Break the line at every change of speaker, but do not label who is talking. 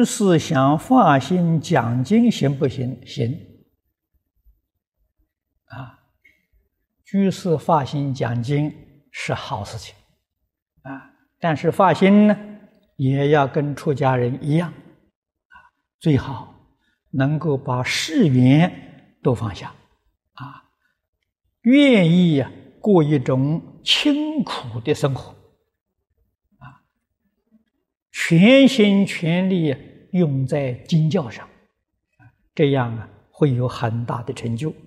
士想发心讲经行不行？行。居士发心讲经是好事情但是发心呢，也要跟出家人一样最好能够把世缘都放下愿意过一种清苦的生活全心全力用在经教上，这样会有很大的成就。